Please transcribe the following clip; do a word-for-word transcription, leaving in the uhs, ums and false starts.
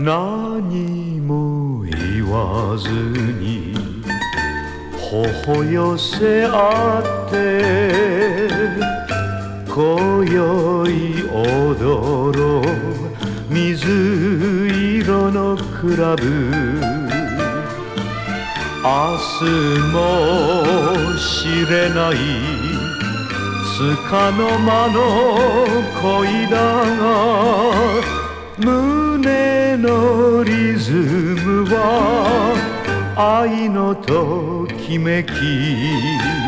何も言わずに微寄せ合って今宵踊ろう水色のクラブ明日も知れないつかの間の恋だが胸のリズムは愛のときめき